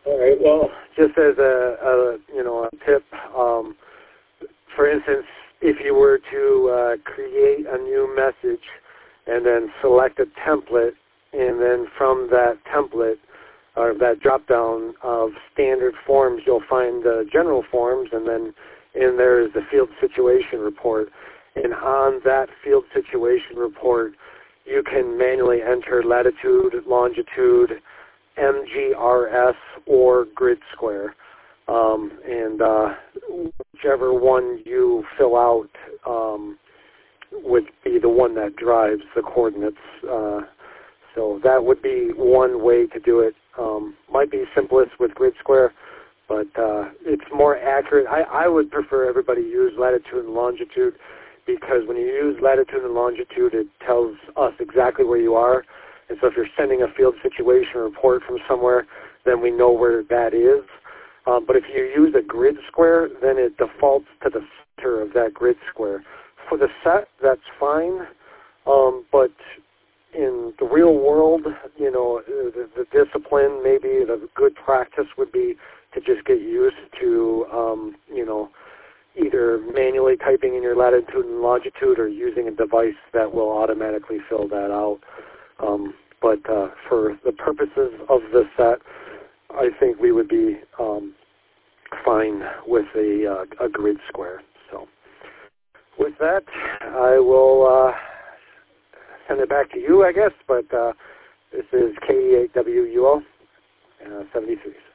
All right. Well, just as a tip, for instance, if you were to create a new message and then select a template, and then from that template or that drop-down of standard forms, you'll find general forms, and then in there is the field situation report. And on that field situation report, you can manually enter latitude, longitude, MGRS, or grid square. And whichever one you fill out would be the one that drives the coordinates. So that would be one way to do it. Might be simplest with grid square, but it's more accurate. I would prefer everybody use latitude and longitude, because when you use latitude and longitude, it tells us exactly where you are. And so if you're sending a field situation report from somewhere, then we know where that is. But if you use a grid square, then it defaults to the center of that grid square. For the set, that's fine, but in the real world, the discipline, maybe the good practice would be to just get used to, either manually typing in your latitude and longitude or using a device that will automatically fill that out. But for the purposes of the set, I think we would be fine with a grid square. So with that, I will send it back to you, I guess, but this is KE8WUO 73.